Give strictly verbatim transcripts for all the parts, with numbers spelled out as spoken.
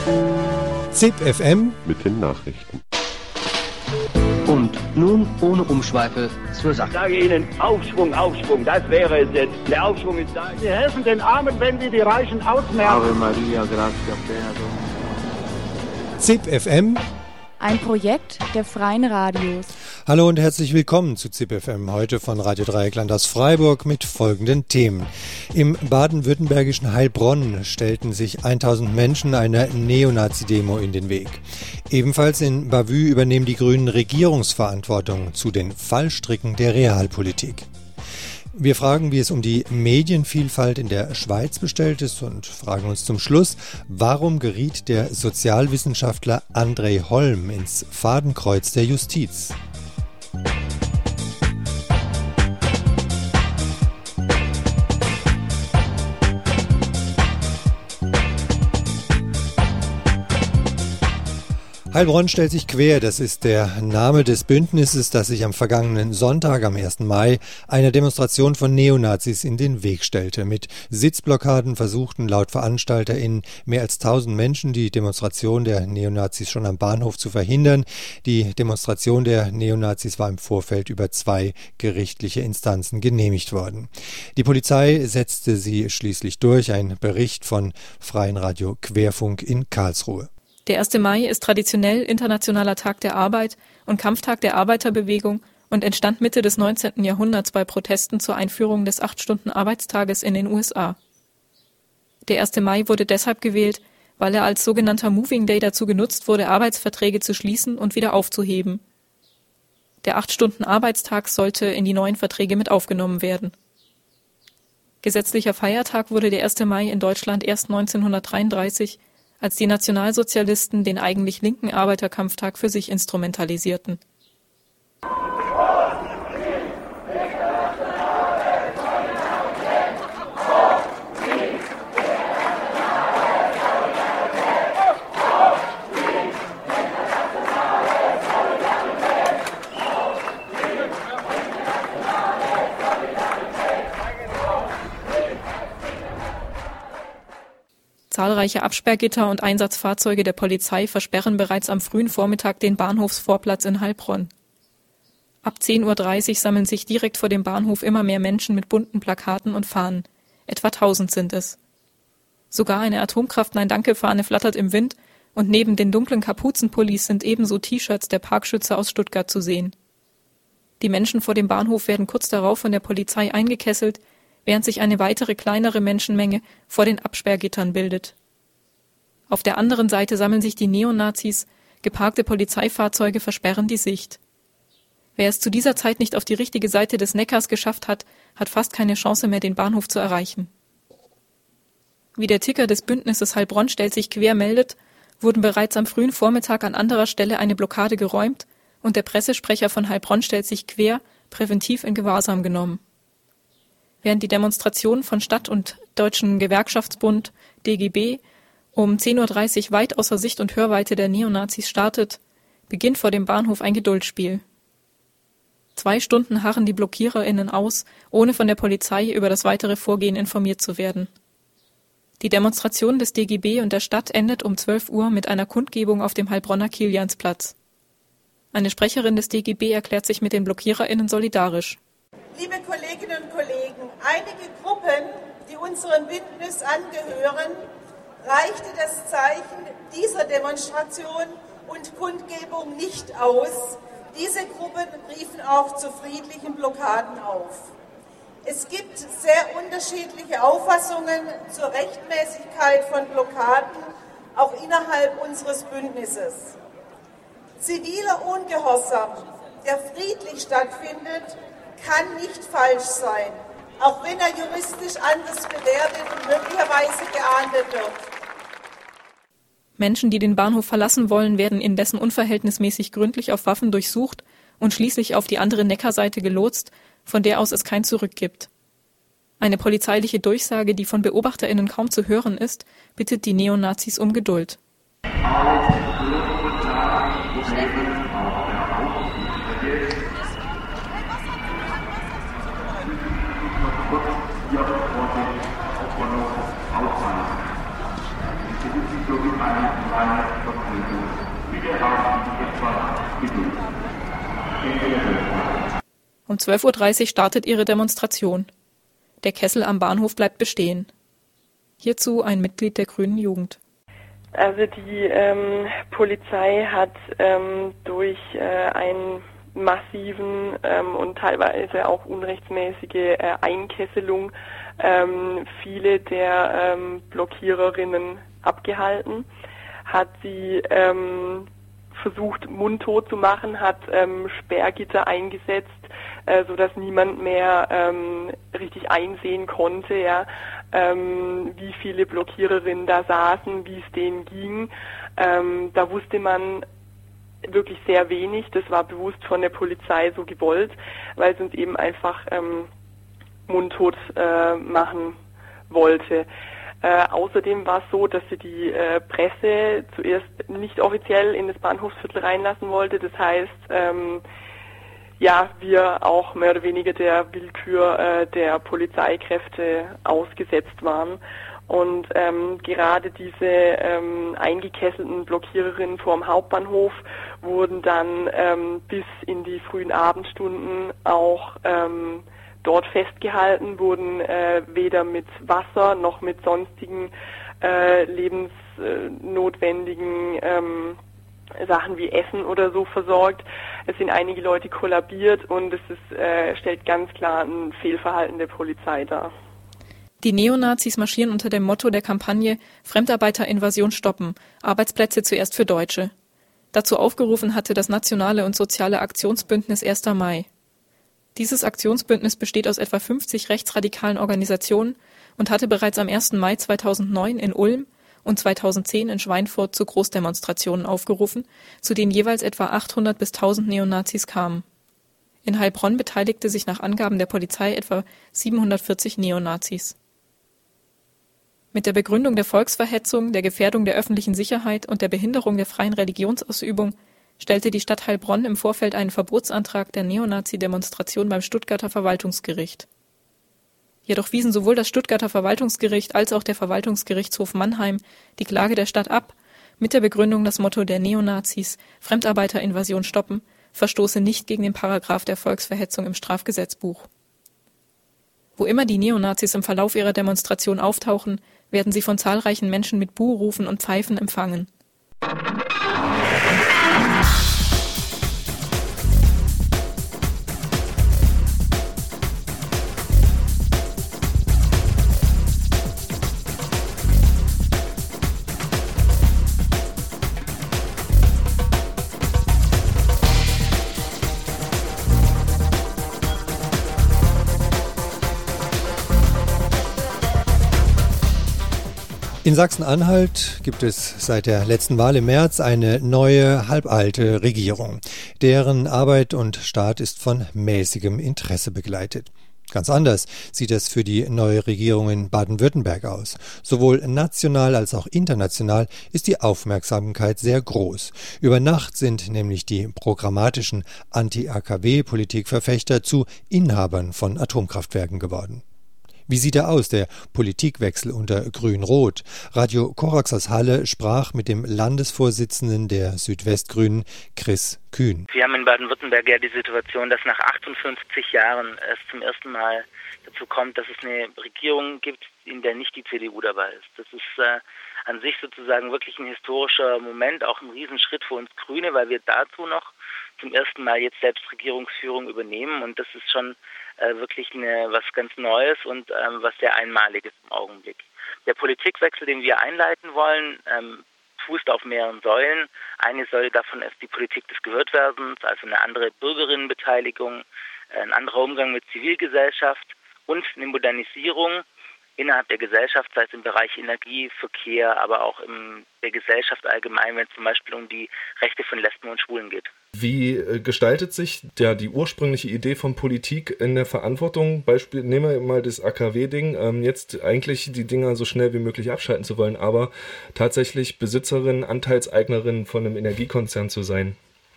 Z I P F M mit den Nachrichten. Und nun ohne Umschweife zur Sache. Ich sage Ihnen, Aufschwung, Aufschwung, das wäre es jetzt. Der Aufschwung ist da. Sie helfen den Armen, wenn Sie die Reichen ausmerken. Ave Maria, gratia plena. Z I P F M, ein Projekt der Freien Radios. Hallo und herzlich willkommen zu Z I P F M, heute von Radio Dreieckland aus Freiburg mit folgenden Themen. Im baden-württembergischen Heilbronn stellten sich tausend Menschen einer Neonazi-Demo in den Weg. Ebenfalls in Bavü übernehmen die Grünen Regierungsverantwortung zu den Fallstricken der Realpolitik. Wir fragen, wie es um die Medienvielfalt in der Schweiz bestellt ist und fragen uns zum Schluss, warum geriet der Sozialwissenschaftler André Holm ins Fadenkreuz der Justiz? Heilbronn stellt sich quer, das ist der Name des Bündnisses, das sich am vergangenen Sonntag, am ersten Mai, einer Demonstration von Neonazis in den Weg stellte. Mit Sitzblockaden versuchten laut VeranstalterInnen mehr als tausend Menschen die Demonstration der Neonazis schon am Bahnhof zu verhindern. Die Demonstration der Neonazis war im Vorfeld über zwei gerichtliche Instanzen genehmigt worden. Die Polizei setzte sie schließlich durch, ein Bericht von Freien Radio Querfunk in Karlsruhe. Der erste Mai ist traditionell Internationaler Tag der Arbeit und Kampftag der Arbeiterbewegung und entstand Mitte des neunzehnten Jahrhunderts bei Protesten zur Einführung des acht-Stunden-Arbeitstages in den U S A. Der erste Mai wurde deshalb gewählt, weil er als sogenannter Moving Day dazu genutzt wurde, Arbeitsverträge zu schließen und wieder aufzuheben. Der acht-Stunden-Arbeitstag sollte in die neuen Verträge mit aufgenommen werden. Gesetzlicher Feiertag wurde der erste Mai in Deutschland erst neunzehnhundertdreiunddreißig, als die Nationalsozialisten den eigentlich linken Arbeiterkampftag für sich instrumentalisierten. Zahlreiche Absperrgitter und Einsatzfahrzeuge der Polizei versperren bereits am frühen Vormittag den Bahnhofsvorplatz in Heilbronn. Ab zehn Uhr dreißig sammeln sich direkt vor dem Bahnhof immer mehr Menschen mit bunten Plakaten und Fahnen. Etwa tausend sind es. Sogar eine Atomkraft-Nein-Danke-Fahne flattert im Wind und neben den dunklen Kapuzenpullis sind ebenso T-Shirts der Parkschützer aus Stuttgart zu sehen. Die Menschen vor dem Bahnhof werden kurz darauf von der Polizei eingekesselt, während sich eine weitere kleinere Menschenmenge vor den Absperrgittern bildet. Auf der anderen Seite sammeln sich die Neonazis, geparkte Polizeifahrzeuge versperren die Sicht. Wer es zu dieser Zeit nicht auf die richtige Seite des Neckars geschafft hat, hat fast keine Chance mehr, den Bahnhof zu erreichen. Wie der Ticker des Bündnisses Heilbronn stellt sich quer meldet, wurden bereits am frühen Vormittag an anderer Stelle eine Blockade geräumt und der Pressesprecher von Heilbronn stellt sich quer präventiv in Gewahrsam genommen. Während die Demonstration von Stadt- und Deutschen Gewerkschaftsbund D G B um zehn Uhr dreißig weit außer Sicht und Hörweite der Neonazis startet, beginnt vor dem Bahnhof ein Geduldsspiel. Zwei Stunden harren die BlockiererInnen aus, ohne von der Polizei über das weitere Vorgehen informiert zu werden. Die Demonstration des D G B und der Stadt endet um zwölf Uhr mit einer Kundgebung auf dem Heilbronner Kiliansplatz. Eine Sprecherin des D G B erklärt sich mit den BlockiererInnen solidarisch. Liebe Kolleginnen und Kollegen, einige Gruppen, die unserem Bündnis angehören, reichte das Zeichen dieser Demonstration und Kundgebung nicht aus. Diese Gruppen riefen auch zu friedlichen Blockaden auf. Es gibt sehr unterschiedliche Auffassungen zur Rechtmäßigkeit von Blockaden, auch innerhalb unseres Bündnisses. Ziviler Ungehorsam, der friedlich stattfindet, kann nicht falsch sein, auch wenn er juristisch anders bewertet und möglicherweise geahndet wird. Menschen, die den Bahnhof verlassen wollen, werden indessen unverhältnismäßig gründlich auf Waffen durchsucht und schließlich auf die andere Neckarseite gelotst, von der aus es kein Zurück gibt. Eine polizeiliche Durchsage, die von BeobachterInnen kaum zu hören ist, bittet die Neonazis um Geduld. Eine Um zwölf Uhr dreißig startet ihre Demonstration. Der Kessel am Bahnhof bleibt bestehen. Hierzu ein Mitglied der Grünen Jugend. Also die ähm, Polizei hat ähm, durch äh, einen massiven ähm, und teilweise auch unrechtsmäßige äh, Einkesselung ähm, viele der ähm, Blockiererinnen abgehalten, hat sie ähm, versucht mundtot zu machen, hat ähm, Sperrgitter eingesetzt, äh, sodass niemand mehr ähm, richtig einsehen konnte, ja, ähm, wie viele Blockiererinnen da saßen, wie es denen ging. Ähm, da wusste man wirklich sehr wenig. Das war bewusst von der Polizei so gewollt, weil es uns eben einfach ähm, mundtot äh, machen wollte. Äh, außerdem war es so, dass sie die äh, Presse zuerst nicht offiziell in das Bahnhofsviertel reinlassen wollte. Das heißt, ähm, ja, wir auch mehr oder weniger der Willkür äh, der Polizeikräfte ausgesetzt waren. Und ähm, gerade diese ähm, eingekesselten Blockiererinnen vorm Hauptbahnhof wurden dann ähm, bis in die frühen Abendstunden auch ähm, dort festgehalten, wurden äh, weder mit Wasser noch mit sonstigen äh, lebensnotwendigen ähm, Sachen wie Essen oder so versorgt. Es sind einige Leute kollabiert und es ist, äh, stellt ganz klar ein Fehlverhalten der Polizei dar. Die Neonazis marschieren unter dem Motto der Kampagne Fremdarbeiterinvasion stoppen, Arbeitsplätze zuerst für Deutsche. Dazu aufgerufen hatte das Nationale und Soziale Aktionsbündnis erster Mai. Dieses Aktionsbündnis besteht aus etwa fünfzig rechtsradikalen Organisationen und hatte bereits am ersten Mai zweitausendneun in Ulm und zweitausendzehn in Schweinfurt zu Großdemonstrationen aufgerufen, zu denen jeweils etwa achthundert bis tausend Neonazis kamen. In Heilbronn beteiligte sich nach Angaben der Polizei etwa siebenhundertvierzig Neonazis. Mit der Begründung der Volksverhetzung, der Gefährdung der öffentlichen Sicherheit und der Behinderung der freien Religionsausübung stellte die Stadt Heilbronn im Vorfeld einen Verbotsantrag der Neonazi-Demonstration beim Stuttgarter Verwaltungsgericht. Jedoch wiesen sowohl das Stuttgarter Verwaltungsgericht als auch der Verwaltungsgerichtshof Mannheim die Klage der Stadt ab, mit der Begründung, das Motto der Neonazis Fremdarbeiterinvasion stoppen verstoße nicht gegen den Paragraph der Volksverhetzung im Strafgesetzbuch. Wo immer die Neonazis im Verlauf ihrer Demonstration auftauchen, werden sie von zahlreichen Menschen mit Buhrufen und Pfeifen empfangen. In Sachsen-Anhalt gibt es seit der letzten Wahl im März eine neue, halbalte Regierung. Deren Arbeit und Staat ist von mäßigem Interesse begleitet. Ganz anders sieht es für die neue Regierung in Baden-Württemberg aus. Sowohl national als auch international ist die Aufmerksamkeit sehr groß. Über Nacht sind nämlich die programmatischen Anti-A K W-Politikverfechter zu Inhabern von Atomkraftwerken geworden. Wie sieht er aus, der Politikwechsel unter Grün-Rot? Radio Korax aus Halle sprach mit dem Landesvorsitzenden der Südwestgrünen, Chris Kühn. Wir haben in Baden-Württemberg ja die Situation, dass nach achtundfünfzig Jahren es zum ersten Mal dazu kommt, dass es eine Regierung gibt, in der nicht die C D U dabei ist. Das ist äh, an sich sozusagen wirklich ein historischer Moment, auch ein Riesenschritt für uns Grüne, weil wir dazu noch zum ersten Mal jetzt selbst Regierungsführung übernehmen, und das ist schon äh, wirklich eine, was ganz Neues und ähm, was sehr Einmaliges im Augenblick. Der Politikwechsel, den wir einleiten wollen, ähm, fußt auf mehreren Säulen. Eine Säule davon ist die Politik des Gehörtwerdens, also eine andere Bürgerinnenbeteiligung, ein anderer Umgang mit Zivilgesellschaft und eine Modernisierung innerhalb der Gesellschaft, sei es im Bereich Energie, Verkehr, aber auch in der Gesellschaft allgemein, wenn es zum Beispiel um die Rechte von Lesben und Schwulen geht. Wie gestaltet sich ja die ursprüngliche Idee von Politik in der Verantwortung? Beispiel, nehmen wir mal das A K W-Ding, ähm, jetzt eigentlich die Dinger so schnell wie möglich abschalten zu wollen, aber tatsächlich Besitzerin, Anteilseignerin von einem Energiekonzern zu sein.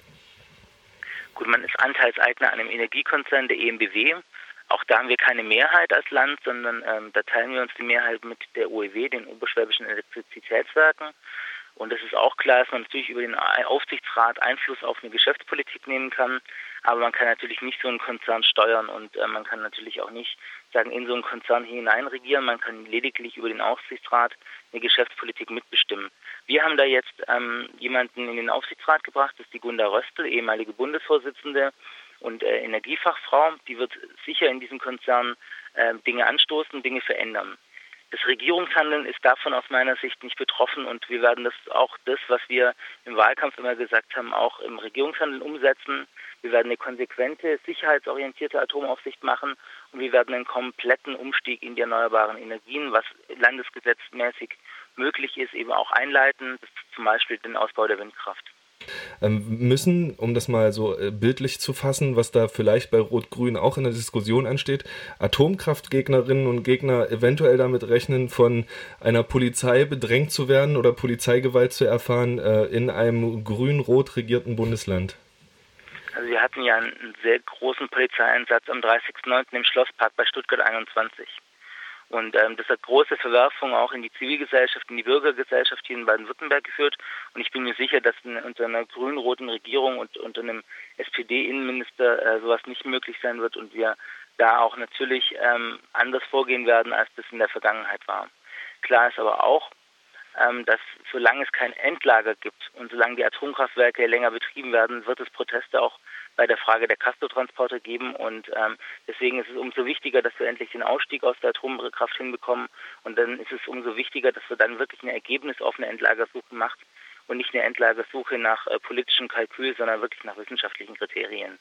Gut, man ist Anteilseigner an einem Energiekonzern, der E M B W. Auch da haben wir keine Mehrheit als Land, sondern ähm, da teilen wir uns die Mehrheit mit der O E W, den Oberschwäbischen Elektrizitätswerken. Und es ist auch klar, dass man natürlich über den Aufsichtsrat Einfluss auf eine Geschäftspolitik nehmen kann, aber man kann natürlich nicht so einen Konzern steuern und äh, man kann natürlich auch nicht sagen, in so einen Konzern hineinregieren, man kann lediglich über den Aufsichtsrat eine Geschäftspolitik mitbestimmen. Wir haben da jetzt ähm, jemanden in den Aufsichtsrat gebracht, das ist die Gunda Röstl, ehemalige Bundesvorsitzende und äh, Energiefachfrau, die wird sicher in diesem Konzern äh, Dinge anstoßen, Dinge verändern. Das Regierungshandeln ist davon aus meiner Sicht nicht betroffen und wir werden das auch das, was wir im Wahlkampf immer gesagt haben, auch im Regierungshandeln umsetzen. Wir werden eine konsequente, sicherheitsorientierte Atomaufsicht machen und wir werden einen kompletten Umstieg in die erneuerbaren Energien, was landesgesetzmäßig möglich ist, eben auch einleiten, das ist zum Beispiel den Ausbau der Windkraft. Ähm, müssen, um das mal so äh, bildlich zu fassen, was da vielleicht bei Rot-Grün auch in der Diskussion ansteht, Atomkraftgegnerinnen und Gegner eventuell damit rechnen, von einer Polizei bedrängt zu werden oder Polizeigewalt zu erfahren äh, in einem grün-rot regierten Bundesland? Also wir hatten ja einen sehr großen Polizeieinsatz am dreißigsten neunten im Schlosspark bei Stuttgart einundzwanzig. Und ähm, das hat große Verwerfungen auch in die Zivilgesellschaft, in die Bürgergesellschaft hier in Baden-Württemberg geführt. Und ich bin mir sicher, dass in, unter einer grün-roten Regierung und unter einem S P D-Innenminister äh, sowas nicht möglich sein wird und wir da auch natürlich ähm, anders vorgehen werden, als das in der Vergangenheit war. Klar ist aber auch, ähm, dass solange es kein Endlager gibt und solange die Atomkraftwerke länger betrieben werden, wird es Proteste auch bei der Frage der Castortransporter geben und ähm, deswegen ist es umso wichtiger, dass wir endlich den Ausstieg aus der Atomkraft hinbekommen und dann ist es umso wichtiger, dass wir dann wirklich eine ergebnisoffene Endlagersuche machen und nicht eine Endlagersuche nach äh, politischem Kalkül, sondern wirklich nach wissenschaftlichen Kriterien.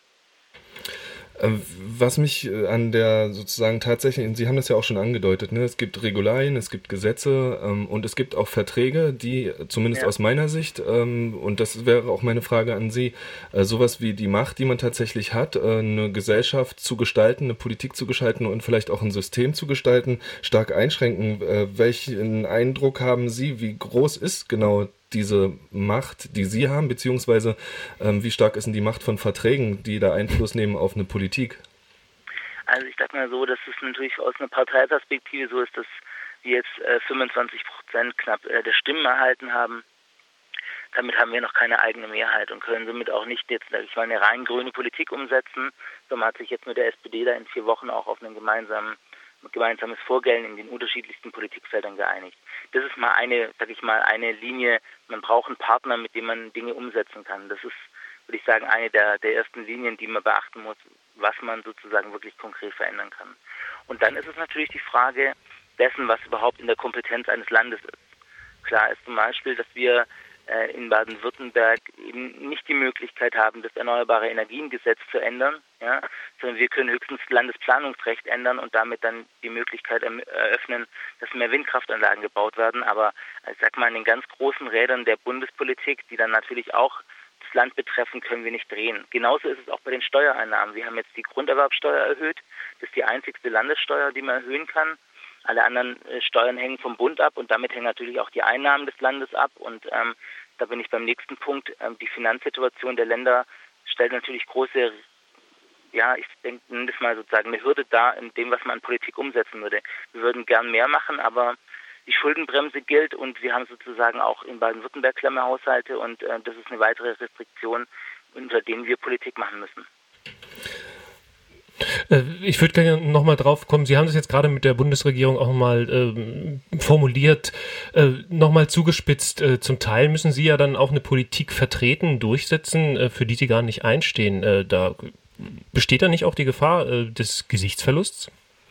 Was mich an der sozusagen tatsächlich, Sie haben das ja auch schon angedeutet, ne? Es gibt Regularien, es gibt Gesetze ähm, und es gibt auch Verträge, die zumindest ja. aus meiner Sicht, ähm, und das wäre auch meine Frage an Sie, äh, sowas wie die Macht, die man tatsächlich hat, äh, eine Gesellschaft zu gestalten, eine Politik zu gestalten und vielleicht auch ein System zu gestalten, stark einschränken. Äh, welchen Eindruck haben Sie, wie groß ist genau diese Macht, die Sie haben, beziehungsweise ähm, wie stark ist denn die Macht von Verträgen, die da Einfluss nehmen auf eine Politik? Also ich sag mal so, dass es natürlich aus einer Parteiperspektive so ist, dass wir jetzt äh, fünfundzwanzig Prozent knapp äh, der Stimmen erhalten haben. Damit haben wir noch keine eigene Mehrheit und können somit auch nicht jetzt, sag ich mal, eine rein grüne Politik umsetzen. Somit hat sich jetzt mit der S P D da in vier Wochen auch auf einen gemeinsamen gemeinsames Vorgehen in den unterschiedlichsten Politikfeldern geeinigt. Das ist mal eine, sag ich mal, eine Linie. Man braucht einen Partner, mit dem man Dinge umsetzen kann. Das ist, würde ich sagen, eine der, der ersten Linien, die man beachten muss, was man sozusagen wirklich konkret verändern kann. Und dann ist es natürlich die Frage dessen, was überhaupt in der Kompetenz eines Landes ist. Klar ist zum Beispiel, dass wir äh, in Baden-Württemberg eben nicht die Möglichkeit haben, das Erneuerbare Energiengesetz zu ändern, ja, sondern wir können höchstens Landesplanungsrecht ändern und damit dann die Möglichkeit eröffnen, dass mehr Windkraftanlagen gebaut werden. Aber ich sag mal, in den ganz großen Rädern der Bundespolitik, die dann natürlich auch das Land betreffen, können wir nicht drehen. Genauso ist es auch bei den Steuereinnahmen. Wir haben jetzt die Grunderwerbsteuer erhöht. Das ist die einzigste Landessteuer, die man erhöhen kann. Alle anderen äh, Steuern hängen vom Bund ab und damit hängen natürlich auch die Einnahmen des Landes ab. Und ähm, da bin ich beim nächsten Punkt. Ähm, die Finanzsituation der Länder stellt natürlich große, ja, ich denke, nenne das mal sozusagen eine Hürde dar in dem, was man an Politik umsetzen würde. Wir würden gern mehr machen, aber die Schuldenbremse gilt und wir haben sozusagen auch in Baden-Württemberg Klemmerhaushalte und äh, das ist eine weitere Restriktion, unter denen wir Politik machen müssen. Ich würde gerne nochmal drauf kommen. Sie haben das jetzt gerade mit der Bundesregierung auch mal ähm, formuliert, äh, nochmal zugespitzt. Äh, zum Teil müssen Sie ja dann auch eine Politik vertreten, durchsetzen, äh, für die Sie gar nicht einstehen. Äh, da besteht da nicht auch die Gefahr äh, des Gesichtsverlusts?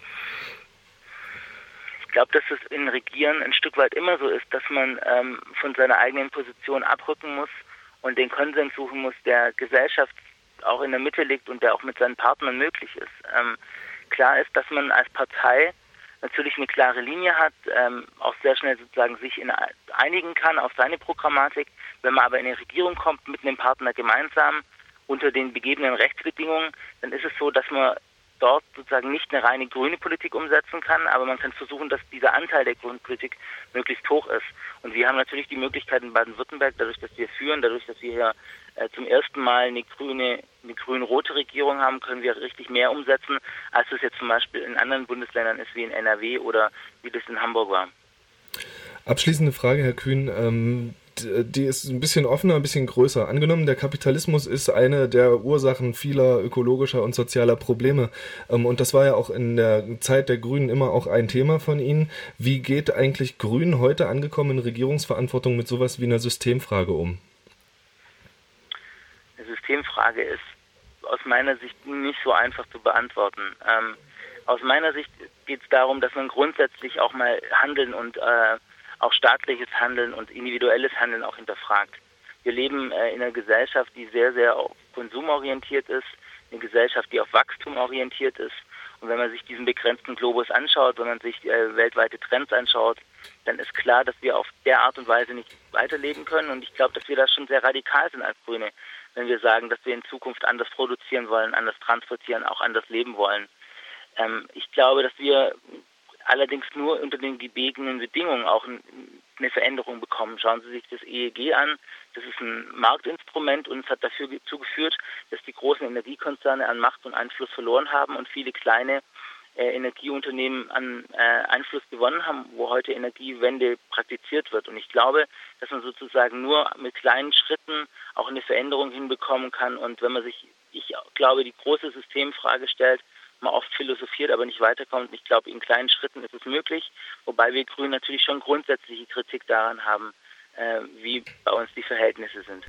Ich glaube, dass es in Regieren ein Stück weit immer so ist, dass man ähm, von seiner eigenen Position abrücken muss und den Konsens suchen muss, der Gesellschaft auch in der Mitte liegt und der auch mit seinen Partnern möglich ist. Ähm, klar ist, dass man als Partei natürlich eine klare Linie hat, ähm, auch sehr schnell sozusagen sich in, einigen kann auf seine Programmatik. Wenn man aber in eine Regierung kommt mit einem Partner gemeinsam unter den gegebenen Rechtsbedingungen, dann ist es so, dass man dort sozusagen nicht eine reine grüne Politik umsetzen kann, aber man kann versuchen, dass dieser Anteil der grünen Politik möglichst hoch ist. Und wir haben natürlich die Möglichkeit in Baden-Württemberg, dadurch, dass wir führen, dadurch, dass wir hier äh, zum ersten Mal eine grüne, eine grün-rote Regierung haben, können wir richtig mehr umsetzen, als es jetzt zum Beispiel in anderen Bundesländern ist, wie in N R W oder wie das in Hamburg war. Abschließende Frage, Herr Kühn. Ähm die ist ein bisschen offener, ein bisschen größer. Angenommen, der Kapitalismus ist eine der Ursachen vieler ökologischer und sozialer Probleme. Und das war ja auch in der Zeit der Grünen immer auch ein Thema von Ihnen. Wie geht eigentlich Grün heute angekommen in Regierungsverantwortung mit sowas wie einer Systemfrage um? Eine Systemfrage ist aus meiner Sicht nicht so einfach zu beantworten. Ähm, aus meiner Sicht geht es darum, dass man grundsätzlich auch mal Handeln und äh, auch staatliches Handeln und individuelles Handeln auch hinterfragt. Wir leben äh, in einer Gesellschaft, die sehr, sehr auf konsumorientiert ist, eine Gesellschaft, die auf Wachstum orientiert ist. Und wenn man sich diesen begrenzten Globus anschaut, wenn man sich äh, weltweite Trends anschaut, dann ist klar, dass wir auf der Art und Weise nicht weiterleben können. Und ich glaube, dass wir da schon sehr radikal sind als Grüne, wenn wir sagen, dass wir in Zukunft anders produzieren wollen, anders transportieren, auch anders leben wollen. Ähm, ich glaube, dass wir allerdings nur unter den gegebenen Bedingungen auch eine Veränderung bekommen. Schauen Sie sich das E E G an. Das ist ein Marktinstrument und es hat dafür zugeführt, dass die großen Energiekonzerne an Macht und Einfluss verloren haben und viele kleine äh, Energieunternehmen an äh, Einfluss gewonnen haben, wo heute Energiewende praktiziert wird. Und ich glaube, dass man sozusagen nur mit kleinen Schritten auch eine Veränderung hinbekommen kann. Und wenn man sich, ich glaube, die große Systemfrage stellt, man oft philosophiert, aber nicht weiterkommt. Ich glaube, in kleinen Schritten ist es möglich, wobei wir Grünen natürlich schon grundsätzliche Kritik daran haben, äh, wie bei uns die Verhältnisse sind.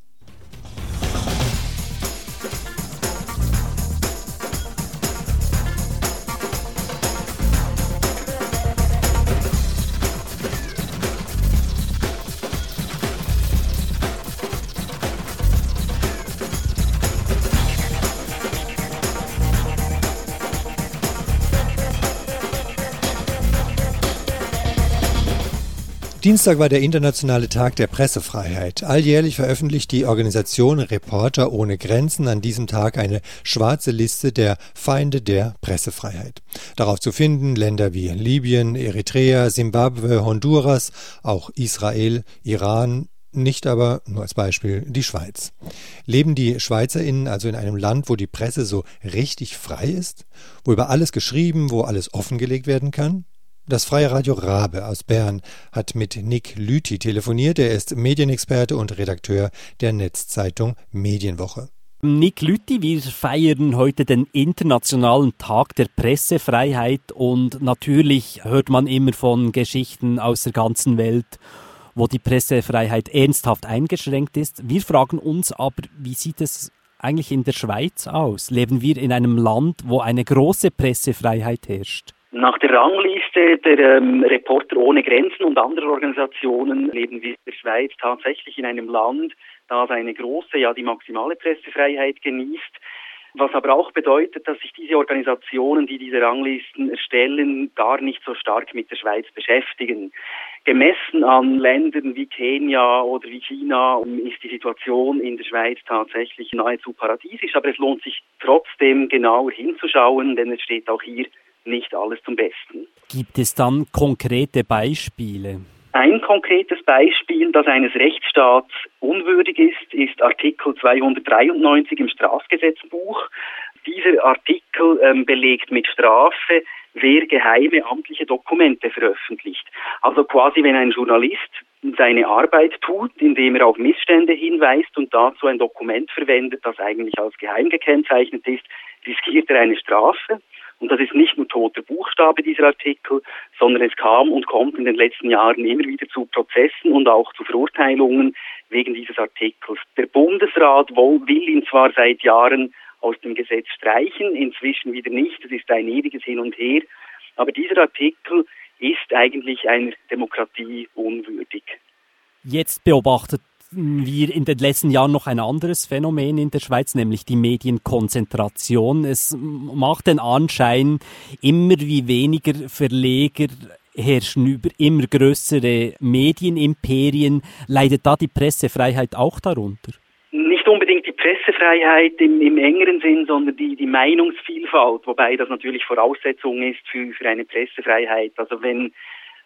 Dienstag war der internationale Tag der Pressefreiheit. Alljährlich veröffentlicht die Organisation Reporter ohne Grenzen an diesem Tag eine schwarze Liste der Feinde der Pressefreiheit. Darauf zu finden Länder wie Libyen, Eritrea, Simbabwe, Honduras, auch Israel, Iran, nicht aber, nur als Beispiel, die Schweiz. Leben die SchweizerInnen also in einem Land, wo die Presse so richtig frei ist? Wo über alles geschrieben, wo alles offengelegt werden kann? Das Freie Radio Rabe aus Bern hat mit Nick Lüthi telefoniert. Er ist Medienexperte und Redakteur der Netzzeitung Medienwoche. Nick Lüthi, wir feiern heute den Internationalen Tag der Pressefreiheit und natürlich hört man immer von Geschichten aus der ganzen Welt, wo die Pressefreiheit ernsthaft eingeschränkt ist. Wir fragen uns aber, wie sieht es eigentlich in der Schweiz aus? Leben wir in einem Land, wo eine große Pressefreiheit herrscht? Nach der Rangliste der ähm, Reporter ohne Grenzen und anderer Organisationen leben wir in der Schweiz tatsächlich in einem Land, das eine große, ja die maximale Pressefreiheit genießt. Was aber auch bedeutet, dass sich diese Organisationen, die diese Ranglisten erstellen, gar nicht so stark mit der Schweiz beschäftigen. Gemessen an Ländern wie Kenia oder wie China ist die Situation in der Schweiz tatsächlich nahezu paradiesisch. Aber es lohnt sich trotzdem genauer hinzuschauen, denn es steht auch hier nicht alles zum Besten. Gibt es dann konkrete Beispiele? Ein konkretes Beispiel, das eines Rechtsstaats unwürdig ist, ist Artikel zweihundertdreiundneunzig im Strafgesetzbuch. Dieser Artikel ähm, belegt mit Strafe, wer geheime amtliche Dokumente veröffentlicht. Also quasi, wenn ein Journalist seine Arbeit tut, indem er auf Missstände hinweist und dazu ein Dokument verwendet, das eigentlich als geheim gekennzeichnet ist, riskiert er eine Strafe. Und das ist nicht nur toter Buchstabe, dieser Artikel, sondern es kam und kommt in den letzten Jahren immer wieder zu Prozessen und auch zu Verurteilungen wegen dieses Artikels. Der Bundesrat will ihn zwar seit Jahren aus dem Gesetz streichen, inzwischen wieder nicht, es ist ein ewiges Hin und Her, aber dieser Artikel ist eigentlich einer Demokratie unwürdig. Jetzt beobachtet wir in den letzten Jahren noch ein anderes Phänomen in der Schweiz, nämlich die Medienkonzentration. Es macht den Anschein, immer wie weniger Verleger herrschen über immer größere Medienimperien. Leidet da die Pressefreiheit auch darunter? Nicht unbedingt die Pressefreiheit im, im engeren Sinn, sondern die, die Meinungsvielfalt, wobei das natürlich Voraussetzung ist für, für eine Pressefreiheit. Also wenn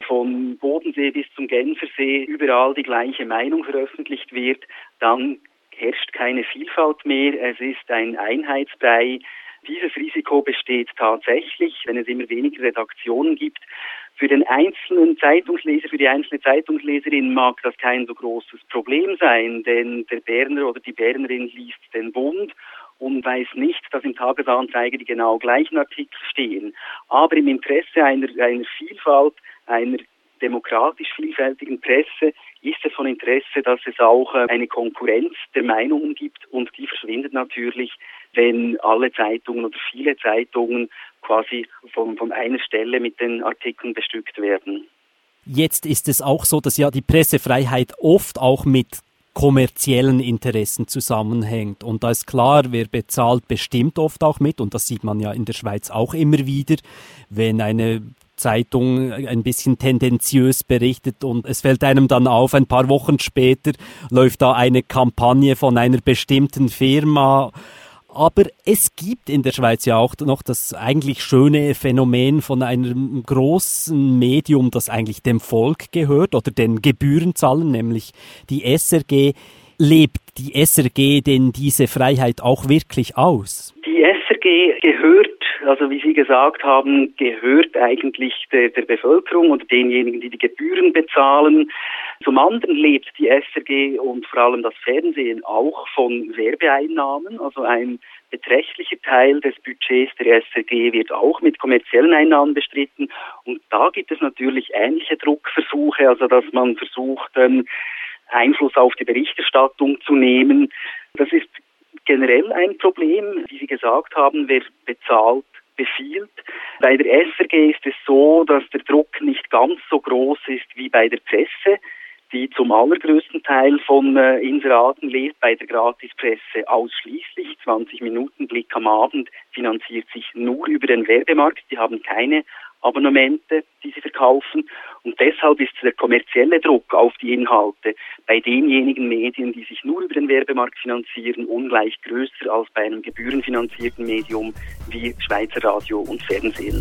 von Bodensee bis zum Genfersee überall die gleiche Meinung veröffentlicht wird, dann herrscht keine Vielfalt mehr. Es ist ein Einheitsbrei. Dieses Risiko besteht tatsächlich, wenn es immer weniger Redaktionen gibt. Für den einzelnen Zeitungsleser, für die einzelne Zeitungsleserin mag das kein so großes Problem sein, denn der Berner oder die Bernerin liest den Bund und weiß nicht, dass im Tagesanzeiger die genau gleichen Artikel stehen. Aber im Interesse einer, einer Vielfalt, einer demokratisch vielfältigen Presse ist es von Interesse, dass es auch eine Konkurrenz der Meinungen gibt, und die verschwindet natürlich, wenn alle Zeitungen oder viele Zeitungen quasi von, von einer Stelle mit den Artikeln bestückt werden. Jetzt ist es auch so, dass ja die Pressefreiheit oft auch mit kommerziellen Interessen zusammenhängt. Und da ist klar, wer bezahlt, bestimmt oft auch mit. Und das sieht man ja in der Schweiz auch immer wieder, wenn eine Zeitung ein bisschen tendenziös berichtet und es fällt einem dann auf, ein paar Wochen später läuft da eine Kampagne von einer bestimmten Firma. Aber es gibt in der Schweiz ja auch noch das eigentlich schöne Phänomen von einem großen Medium, das eigentlich dem Volk gehört oder den Gebührenzahlern, nämlich die S R G. Lebt die S R G denn diese Freiheit auch wirklich aus? Die S R G gehört, also wie Sie gesagt haben, gehört eigentlich der, der Bevölkerung und denjenigen, die die Gebühren bezahlen. Zum anderen lebt die S R G und vor allem das Fernsehen auch von Werbeeinnahmen. Also ein beträchtlicher Teil des Budgets der S R G wird auch mit kommerziellen Einnahmen bestritten. Und da gibt es natürlich ähnliche Druckversuche, also dass man versucht, ähm, Einfluss auf die Berichterstattung zu nehmen. Das ist generell ein Problem. Wie Sie gesagt haben, wer bezahlt, befiehlt. Bei der S R G ist es so, dass der Druck nicht ganz so groß ist wie bei der Presse, die zum allergrößten Teil von äh, Inseraten lebt. Bei der Gratispresse ausschließlich. zwanzig Minuten Blick am Abend finanziert sich nur über den Werbemarkt. Die haben keine Abonnemente, die sie verkaufen. Und deshalb ist der kommerzielle Druck auf die Inhalte bei denjenigen Medien, die sich nur über den Werbemarkt finanzieren, ungleich größer als bei einem gebührenfinanzierten Medium wie Schweizer Radio und Fernsehen.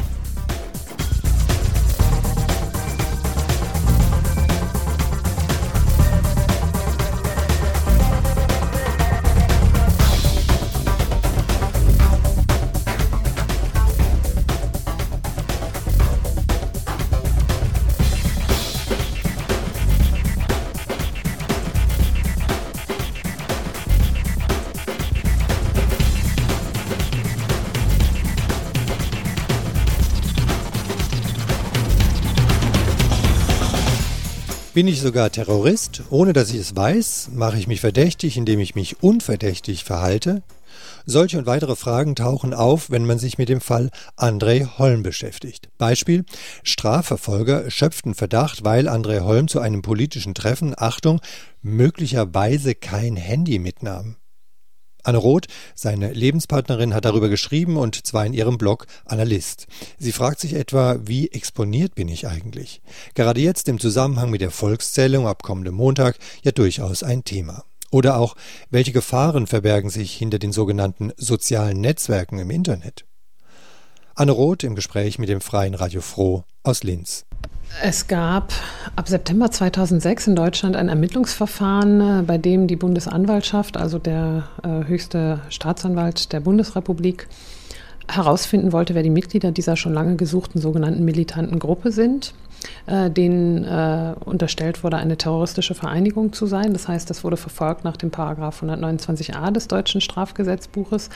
Bin ich sogar Terrorist? Ohne dass ich es weiß, mache ich mich verdächtig, indem ich mich unverdächtig verhalte? Solche und weitere Fragen tauchen auf, wenn man sich mit dem Fall André Holm beschäftigt. Beispiel: Strafverfolger schöpften Verdacht, weil André Holm zu einem politischen Treffen, Achtung, möglicherweise kein Handy mitnahm. Anne Roth, seine Lebenspartnerin, hat darüber geschrieben, und zwar in ihrem Blog Analyst. Sie fragt sich etwa, wie exponiert bin ich eigentlich? Gerade jetzt im Zusammenhang mit der Volkszählung ab kommendem Montag ja durchaus ein Thema. Oder auch, welche Gefahren verbergen sich hinter den sogenannten sozialen Netzwerken im Internet? Anne Roth im Gespräch mit dem Freien Radio Froh aus Linz. Es gab ab September zweitausendsechs in Deutschland ein Ermittlungsverfahren, bei dem die Bundesanwaltschaft, also der äh, höchste Staatsanwalt der Bundesrepublik, herausfinden wollte, wer die Mitglieder dieser schon lange gesuchten sogenannten militanten Gruppe sind, äh, denen äh, unterstellt wurde, eine terroristische Vereinigung zu sein. Das heißt, das wurde verfolgt nach dem Paragraph hundertneunundzwanzig a des deutschen Strafgesetzbuches.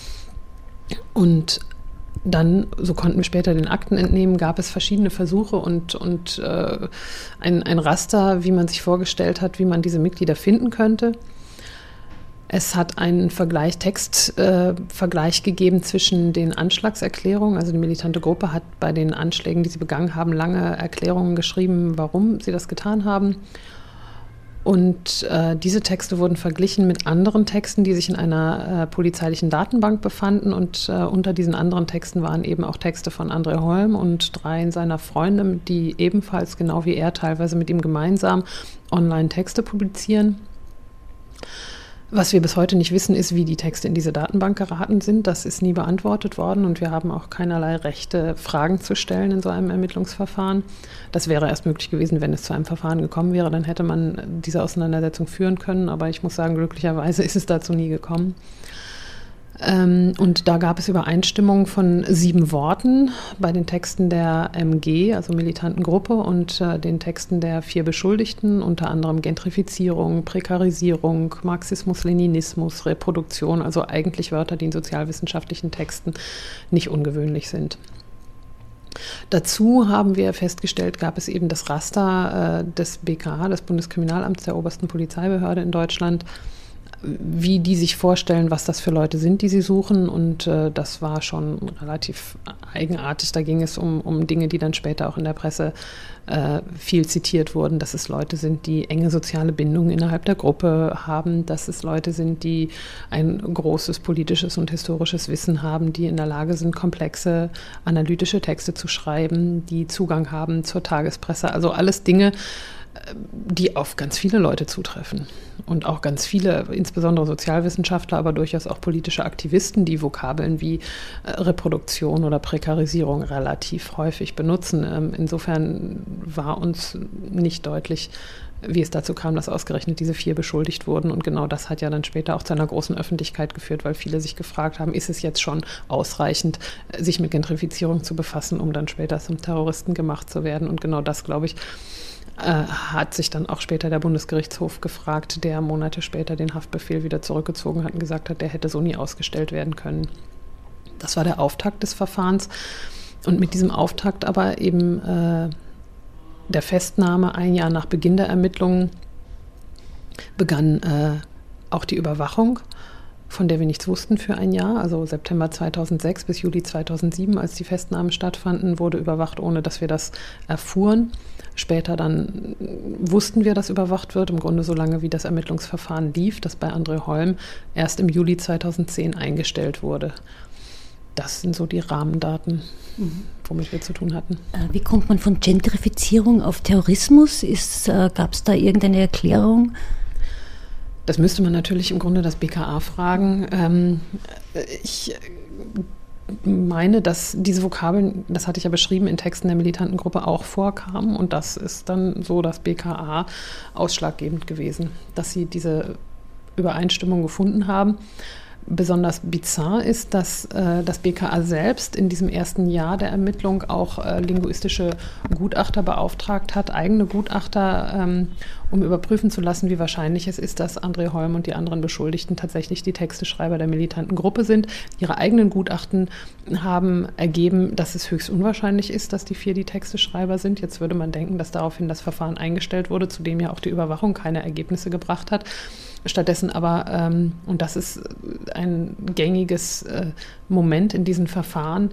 Und dann, so konnten wir später den Akten entnehmen, gab es verschiedene Versuche und, und äh, ein, ein Raster, wie man sich vorgestellt hat, wie man diese Mitglieder finden könnte. Es hat einen Vergleich, Textvergleich äh, gegeben zwischen den Anschlagserklärungen. Also die militante Gruppe hat bei den Anschlägen, die sie begangen haben, lange Erklärungen geschrieben, warum sie das getan haben. Und äh, diese Texte wurden verglichen mit anderen Texten, die sich in einer äh, polizeilichen Datenbank befanden. Und äh, unter diesen anderen Texten waren eben auch Texte von André Holm und drei seiner Freunde, die ebenfalls, genau wie er, teilweise mit ihm gemeinsam online Texte publizieren. Was wir bis heute nicht wissen, ist, wie die Texte in diese Datenbank geraten sind. Das ist nie beantwortet worden und wir haben auch keinerlei Rechte, Fragen zu stellen in so einem Ermittlungsverfahren. Das wäre erst möglich gewesen, wenn es zu einem Verfahren gekommen wäre. Dann hätte man diese Auseinandersetzung führen können, aber ich muss sagen, glücklicherweise ist es dazu nie gekommen. Ähm, und da gab es Übereinstimmung von sieben Worten bei den Texten der M G, also militanten Gruppe, und äh, den Texten der vier Beschuldigten, unter anderem Gentrifizierung, Prekarisierung, Marxismus, Leninismus, Reproduktion, also eigentlich Wörter, die in sozialwissenschaftlichen Texten nicht ungewöhnlich sind. Dazu haben wir festgestellt, gab es eben das Raster äh, des B K A, des Bundeskriminalamts, der obersten Polizeibehörde in Deutschland, wie die sich vorstellen, was das für Leute sind, die sie suchen. Und äh, das war schon relativ eigenartig. Da ging es um, um Dinge, die dann später auch in der Presse äh, viel zitiert wurden, dass es Leute sind, die enge soziale Bindungen innerhalb der Gruppe haben, dass es Leute sind, die ein großes politisches und historisches Wissen haben, die in der Lage sind, komplexe analytische Texte zu schreiben, die Zugang haben zur Tagespresse. Also alles Dinge, die auf ganz viele Leute zutreffen und auch ganz viele, insbesondere Sozialwissenschaftler, aber durchaus auch politische Aktivisten, die Vokabeln wie Reproduktion oder Prekarisierung relativ häufig benutzen. Insofern war uns nicht deutlich, wie es dazu kam, dass ausgerechnet diese vier beschuldigt wurden. Und genau das hat ja dann später auch zu einer großen Öffentlichkeit geführt, weil viele sich gefragt haben, ist es jetzt schon ausreichend, sich mit Gentrifizierung zu befassen, um dann später zum Terroristen gemacht zu werden. Und genau das, glaube ich, hat sich dann auch später der Bundesgerichtshof gefragt, der Monate später den Haftbefehl wieder zurückgezogen hat und gesagt hat, der hätte so nie ausgestellt werden können. Das war der Auftakt des Verfahrens. Und mit diesem Auftakt aber eben äh, der Festnahme ein Jahr nach Beginn der Ermittlungen begann äh, auch die Überwachung, von der wir nichts wussten für ein Jahr. Also September zweitausendsechs bis Juli zweitausendsieben, als die Festnahmen stattfanden, wurde überwacht, ohne dass wir das erfuhren. Später dann wussten wir, dass überwacht wird, im Grunde so lange, wie das Ermittlungsverfahren lief, das bei André Holm erst im Juli zweitausendzehn eingestellt wurde. Das sind so die Rahmendaten, womit wir zu tun hatten. Wie kommt man von Gentrifizierung auf Terrorismus? Ist, äh, gab es da irgendeine Erklärung? Das müsste man natürlich im Grunde das B K A fragen. Ähm, ich meine, dass diese Vokabeln, das hatte ich ja beschrieben, in Texten der militanten Gruppe auch vorkamen. Und das ist dann so das B K A ausschlaggebend gewesen, dass sie diese Übereinstimmung gefunden haben. Besonders bizarr ist, dass äh, das B K A selbst in diesem ersten Jahr der Ermittlung auch äh, linguistische Gutachter beauftragt hat, eigene Gutachter, ähm, um überprüfen zu lassen, wie wahrscheinlich es ist, dass André Holm und die anderen Beschuldigten tatsächlich die Texteschreiber der militanten Gruppe sind. Ihre eigenen Gutachten haben ergeben, dass es höchst unwahrscheinlich ist, dass die vier die Texteschreiber sind. Jetzt würde man denken, dass daraufhin das Verfahren eingestellt wurde, zu dem ja auch die Überwachung keine Ergebnisse gebracht hat. Stattdessen aber, ähm, und das ist ein gängiges äh, Moment in diesen Verfahren,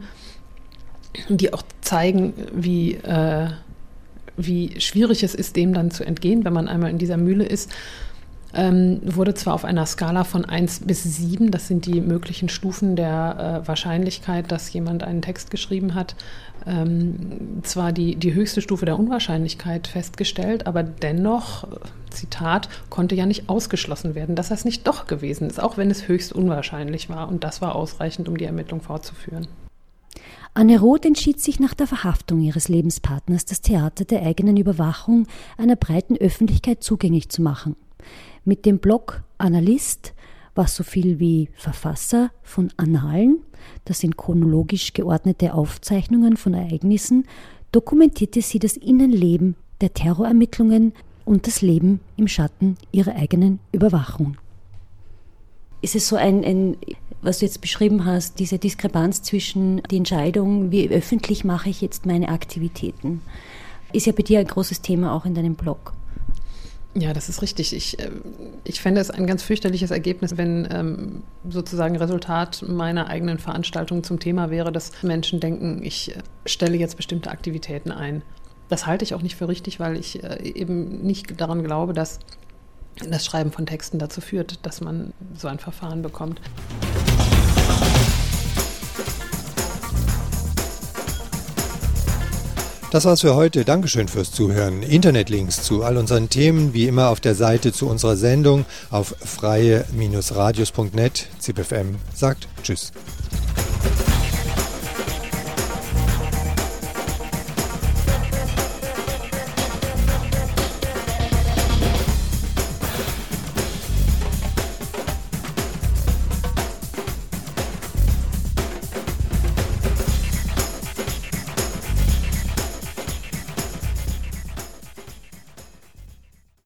die auch zeigen, wie, äh, wie schwierig es ist, dem dann zu entgehen, wenn man einmal in dieser Mühle ist, ähm, wurde zwar auf einer Skala von eins bis sieben, das sind die möglichen Stufen der äh, Wahrscheinlichkeit, dass jemand einen Text geschrieben hat, ähm, zwar die, die höchste Stufe der Unwahrscheinlichkeit festgestellt, aber dennoch, Zitat, konnte ja nicht ausgeschlossen werden, dass das nicht doch gewesen ist, auch wenn es höchst unwahrscheinlich war. Und das war ausreichend, um die Ermittlung fortzuführen. Anne Roth entschied sich nach der Verhaftung ihres Lebenspartners, das Theater der eigenen Überwachung einer breiten Öffentlichkeit zugänglich zu machen. Mit dem Blog Analyst, was so viel wie Verfasser von Annalen, das sind chronologisch geordnete Aufzeichnungen von Ereignissen, dokumentierte sie das Innenleben der Terrorermittlungen und das Leben im Schatten ihrer eigenen Überwachung. Ist es so ein, ein, was du jetzt beschrieben hast, diese Diskrepanz zwischen der Entscheidung, wie öffentlich mache ich jetzt meine Aktivitäten, ist ja bei dir ein großes Thema auch in deinem Blog. Ja, das ist richtig. Ich, ich fände es ein ganz fürchterliches Ergebnis, wenn ähm, sozusagen Resultat meiner eigenen Veranstaltung zum Thema wäre, dass Menschen denken, ich stelle jetzt bestimmte Aktivitäten ein. Das halte ich auch nicht für richtig, weil ich äh, eben nicht daran glaube, dass das Schreiben von Texten dazu führt, dass man so ein Verfahren bekommt. Das war's für heute. Dankeschön fürs Zuhören. Internetlinks zu all unseren Themen wie immer auf der Seite zu unserer Sendung auf freie Bindestrich radios punkt net. Z I P F M sagt Tschüss.